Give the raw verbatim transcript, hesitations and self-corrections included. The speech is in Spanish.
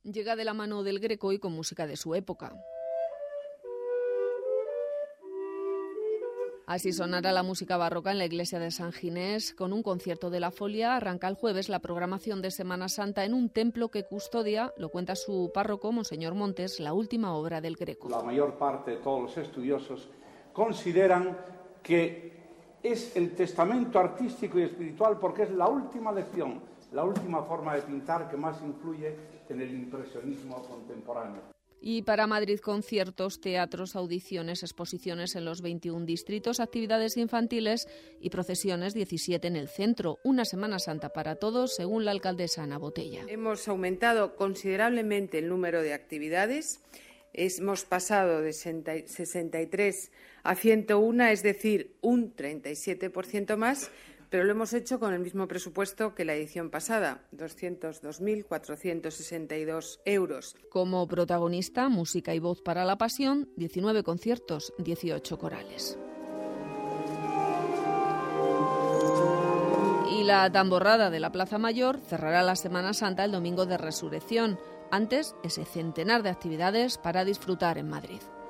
Llega de la mano del Greco y con música de su época. Así sonará la música barroca en la iglesia de San Ginés. Con un concierto de la Folia arranca el jueves la programación de Semana Santa en un templo que custodia, lo cuenta su párroco, Monseñor Montes, la última obra del Greco. La mayor parte de todos los estudiosos consideran que es el testamento artístico y espiritual porque es la última lección, la última forma de pintar que más influye en el impresionismo contemporáneo. Y para Madrid, conciertos, teatros, audiciones, exposiciones en los veintiún distritos, actividades infantiles y procesiones diecisiete en el centro. Una Semana Santa para todos, según la alcaldesa Ana Botella. Hemos aumentado considerablemente el número de actividades. Hemos pasado de sesenta y tres a ciento uno, es decir, un treinta y siete por ciento más, pero lo hemos hecho con el mismo presupuesto que la edición pasada, doscientos dos mil cuatrocientos sesenta y dos euros. Como protagonista, música y voz para la Pasión, diecinueve conciertos, dieciocho corales. Y la tamborrada de la Plaza Mayor cerrará la Semana Santa el domingo de Resurrección. Antes, ese centenar de actividades para disfrutar en Madrid.